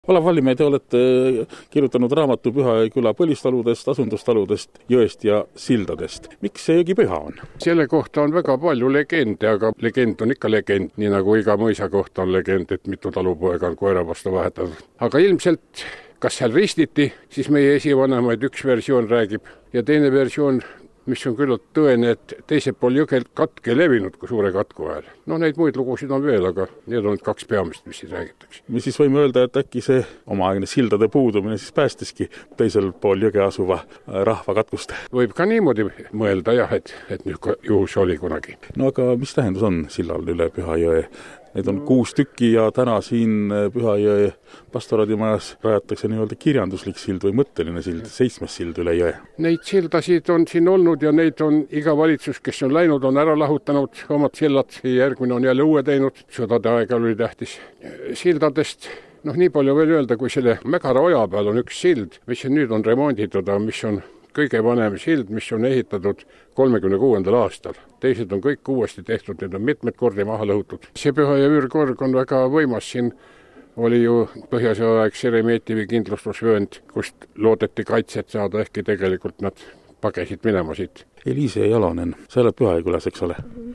Olev Vallimäe, te olete kirjutanud raamatu Pühaküla põlistaludest, asundustaludest, jõest ja sildadest. Miks see jõgi püha on? Selle kohta on väga palju legende, aga legend on ikka legend, nii nagu iga mõisa kohta on legend, et mitu talupoega on koera vastu vahetatud. Aga ilmselt, kas seal ristiti, siis meie esivanemaid üks versioon räägib ja teine versioon, mis on küllalt tõene, et teisel pool jõgel katke levinud kui suure katku ajal. Neid muid lugusid on veel, aga need on kaks peamist, mis siin räägitakse. Me siis võime öelda, et äkki see omaaegne sildade puudumine siis päästiski teisel pool jõge asuva rahva katkust. Võib ka niimoodi mõelda jah, et nüüd juhus oli kunagi. No aga mis tähendus on sillal üle Pühajõe? Neid on 6 tükki ja täna siin Pühajõe pastoraadimajas rajatakse nii-öelda kirjanduslik sild või mõtteline sild, 7. sild üle jõe. Neid sildasid on siin olnud ja neid on iga valitsus, kes on läinud, on ära lahutanud omad sillad, järgmine on jälle uue teinud, sõdade aega oli tähtis. Sildadest, nii palju veel öelda, kui selle Mägara oja peal on üks sild, mis nüüd on remonditud, mis on kõige vanem sild, mis on ehitatud 36. aastal. Teised on kõik uuesti tehtud, need on mitmed kordi maha lõhutud. See Pühajõe üürkorg on väga võimas, siin oli ju põhjasõjaaeg Šeremetjevi kindlustusvöönd, kust loodeti kaitset saada, ehkki tegelikult nad pagesid minema siit. Eliise Jalonen, sa elad Pühakülas, eks ole?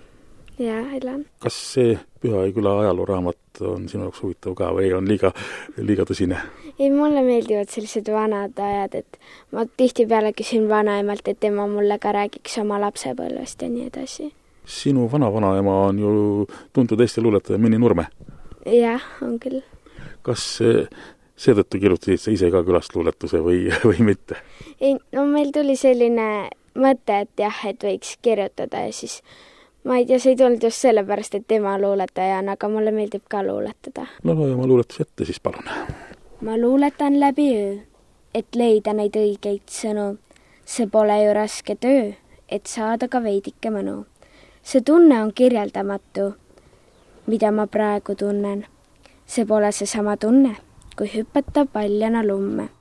Jaa, elan. Kas see Pühaküla ajalooraamat on sinu jaoks huvitav ka või on liiga tõsine? Ei, mulle meeldivad sellised vanad ajad, et ma tihtipeale küsin vanaemalt, et tema mulle ka räägiks oma lapsepõlvest ja nii edasi. Sinu vanaema on ju tuntud Eesti luuletaja Minni Nurme. Jah, on küll. Kas seetõttu kirjutasid sa ise ka külastluuletuse või mitte? Ei, meil tuli selline mõte, et jah, et võiks kirjutada ja siis ma ei tea, see ei tulnud just sellepärast, et tema luuletaja on, aga mulle meeldib ka luuletada. No ja ma luuletus ette siis palun. Ma luuletan läbi öö, et leida neid õigeid sõnu. See pole ju raske töö, et saada ka veidike mõnu. See tunne on kirjeldamatu, mida ma praegu tunnen. See pole seesama tunne, kui hüpata paljana lumme.